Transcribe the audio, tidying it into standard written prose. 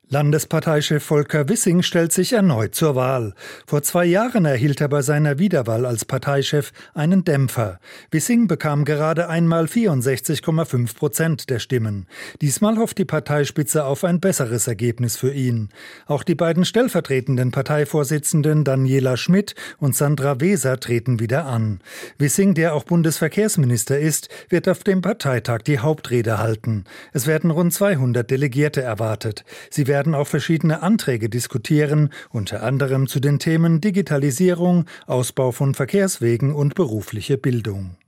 Landesparteichef Volker Wissing stellt sich erneut zur Wahl. Vor 2 Jahren erhielt er bei seiner Wiederwahl als Parteichef einen Dämpfer. Wissing bekam gerade einmal 64,5% der Stimmen. Diesmal hofft die Parteispitze auf ein besseres Ergebnis für ihn. Auch die beiden stellvertretenden Parteivorsitzenden Daniela Schmidt und Sandra Weser treten wieder an. Wissing, der auch Bundesverkehrsminister ist, wird auf dem Parteitag die Hauptrede halten. Es werden rund 200 Delegierte erwartet. Sie werden auch verschiedene Anträge diskutieren, unter anderem zu den Themen Digitalisierung, Ausbau von Verkehrswegen und berufliche Bildung.